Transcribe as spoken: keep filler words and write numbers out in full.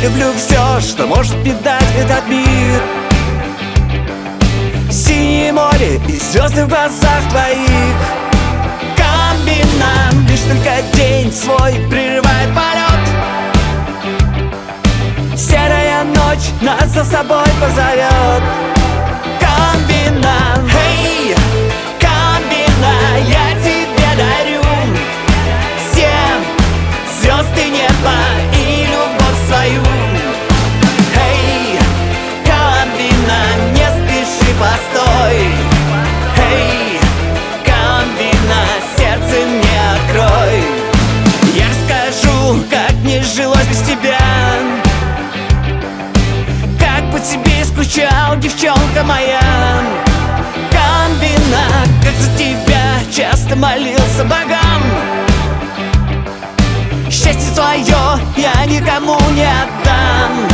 люблю все, что может мне дать этот мир. Синее море и звезды в глазах твоих. Комбинант, лишь только день свой прерывает полет. Серая ночь нас за собой позовет. Комбинант, hey, комбинант, я тебе дарю все звезды неба и любовь свою. Hey, комбинант, не спеши, постой. Hey, комбинант, сердце мне открой. Я расскажу, как мне жилось без тебя, как по тебе скучал, девчонка моя. Комбинант, как за тебя часто молился богам. Счастье свое я никому не отдам.